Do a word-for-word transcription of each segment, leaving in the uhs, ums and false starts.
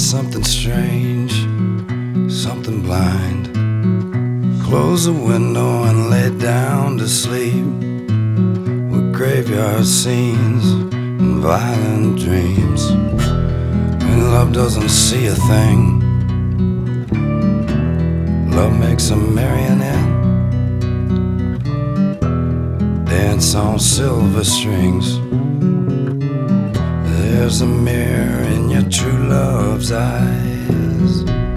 something strange, something blind. Close the window and lay down to sleep with graveyard scenes and violent dreams. And love doesn't see a thing. Love makes a marionette dance on silver strings. There's a mirror in your true love's eyes.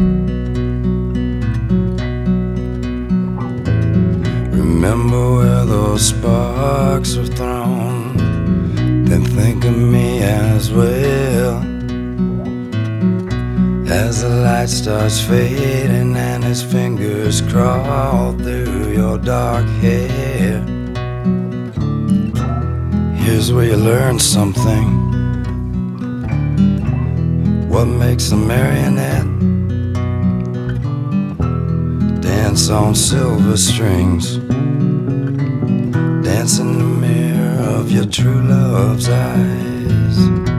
Remember where those sparks were thrown, then think of me as well. As the light starts fading and his fingers crawl through your dark hair. Here's where you learn something. What makes a marionette dance on silver strings? Dance in the mirror of your true love's eyes.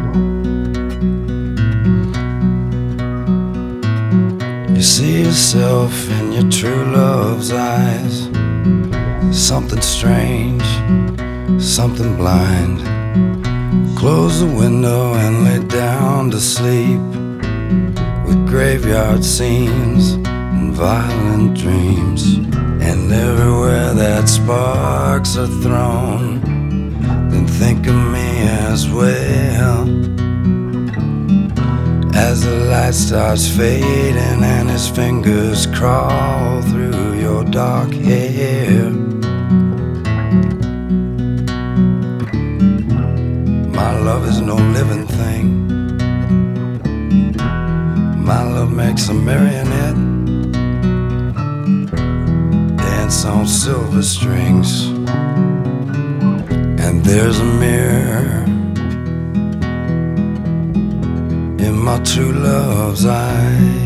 You see yourself in your true love's eyes. Something strange, something blind. Close the window and lay down to sleep with graveyard scenes and violent dreams. And everywhere that sparks are thrown, then think of me as well. As the light starts fading and his fingers crawl through your dark hair. My love is no living thing. My love makes a marionette dance on silver strings. And there's a mirror in my true love's eyes.